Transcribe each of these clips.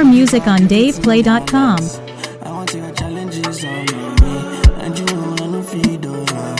music on DavePlay.com. I want your challenges on me, and you wanna feed on her.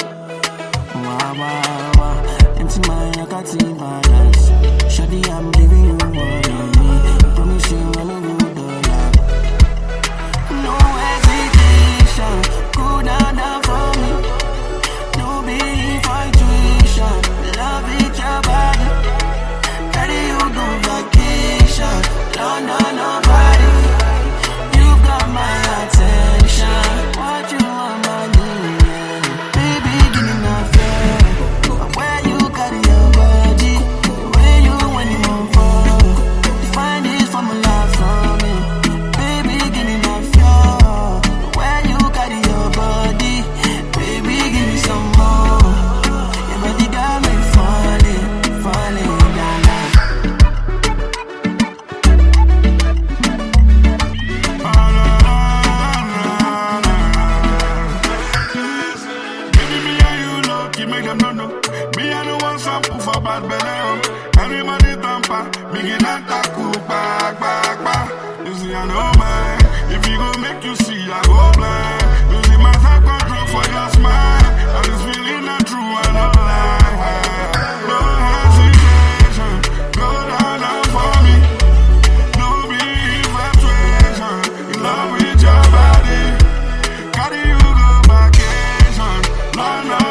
Wow. Empty mind, I can't see balance. Shawty, I'm giving you all of me. Promise you I'm a good dollar. No hesitation, go down for me. No be infatuation, love each body. Carry you go vacation, London nobody. You've got my attention. What you want, my need? Baby, give me my fear. Where you carry your body, where you when you move forward. Find this formula for me. Baby, give me my fear. Where you carry your body, baby, give me some more. Your body got me falling down. Make them know. Me, I don't want some proof of bad belly. Everybody tamper, me get that back. You see, I know, man. If you go make you see, I go blind. You see, my heart control for your smile. And this feeling not true, I don't lie. No hesitation, go down for me. No be infatuation, in love with your body. Carry you go vacation, London.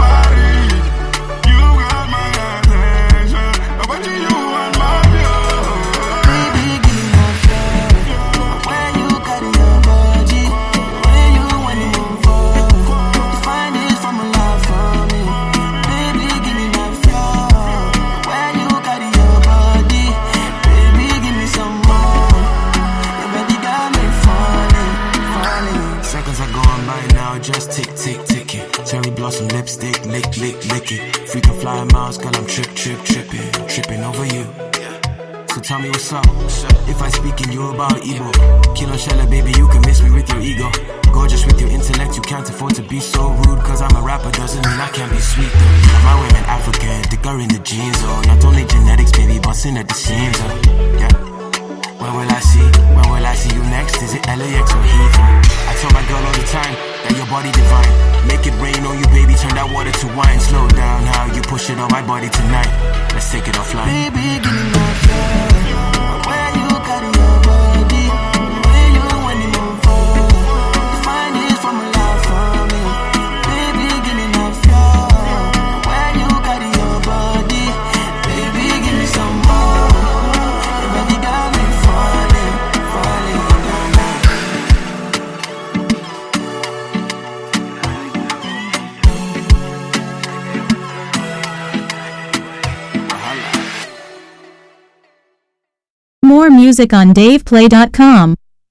Just ticking. Cherry blossom lipstick, lick it. Freakin' flying miles, girl, I'm tripping over you. So tell me what's up. If I speak in you about Igbo, Kilo Shella, baby, you can miss me with your ego. Gorgeous with your intellect, you can't afford to be so rude. Cause I'm a rapper, doesn't mean I can't be sweet though. My women African, thicker in the jeans, oh. Not only genetics, baby, busting at the seams, oh. Yeah. When will I see you next? Is it LAX or Heathrow? I tell my girl all the time that your body divine. Make it rain on you, baby, turn that water to wine. Slow down how you push it on my body tonight. Let's take it offline. Baby, give me my fear. Where you carry your body, where you when you move forward. Find this formula for me. Baby, give me my fear. Where you carry your body, baby, give me some more. Your body got me falling down. More music on DavePlay.com.